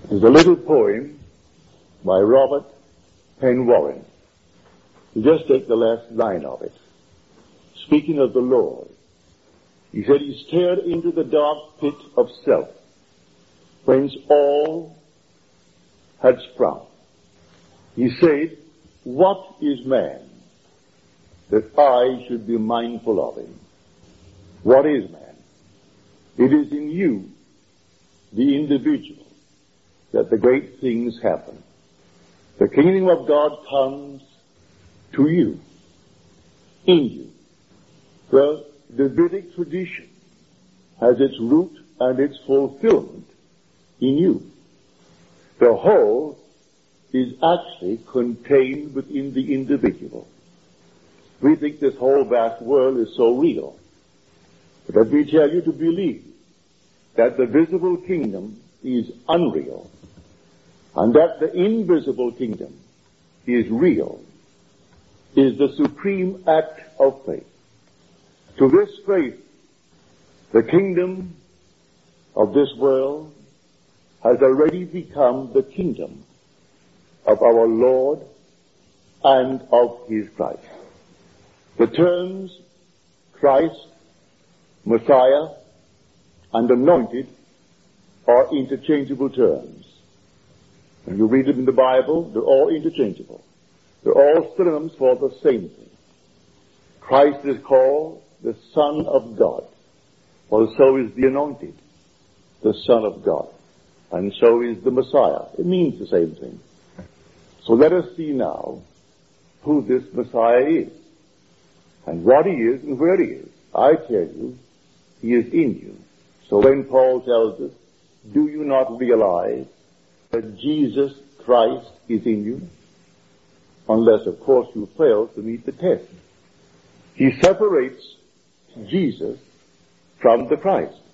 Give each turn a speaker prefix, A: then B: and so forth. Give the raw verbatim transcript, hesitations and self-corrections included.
A: There's a little poem by Robert Penn Warren. You just take the last line of it. Speaking of the Lord, he said he stared into the dark pit of self, whence all had sprung. He said, what is man, that I should be mindful of him? What is man? It is in you, the individual, that the great things happen. The kingdom of God comes to you, in you. The Davidic tradition has its root and its fulfillment in you. The whole is actually contained within the individual. We think this whole vast world is so real. But let me tell you to believe that the visible kingdom is unreal and that the invisible kingdom is real is the supreme act of faith. To this faith, the kingdom of this world has already become the kingdom of our Lord and of his Christ. The terms Christ, Messiah, and anointed are interchangeable terms. When you read them in the Bible, they're all interchangeable. They're all synonyms for the same thing. Christ is called the Son of God. Well, so is the anointed, the Son of God. And so is the Messiah. It means the same thing. So let us see now who this Messiah is, and what he is and where he is. I tell you, he is in you. So when Paul tells us, do you not realize that Jesus Christ is in you? Unless, of course, you fail to meet the test. He separates Jesus from the Christ.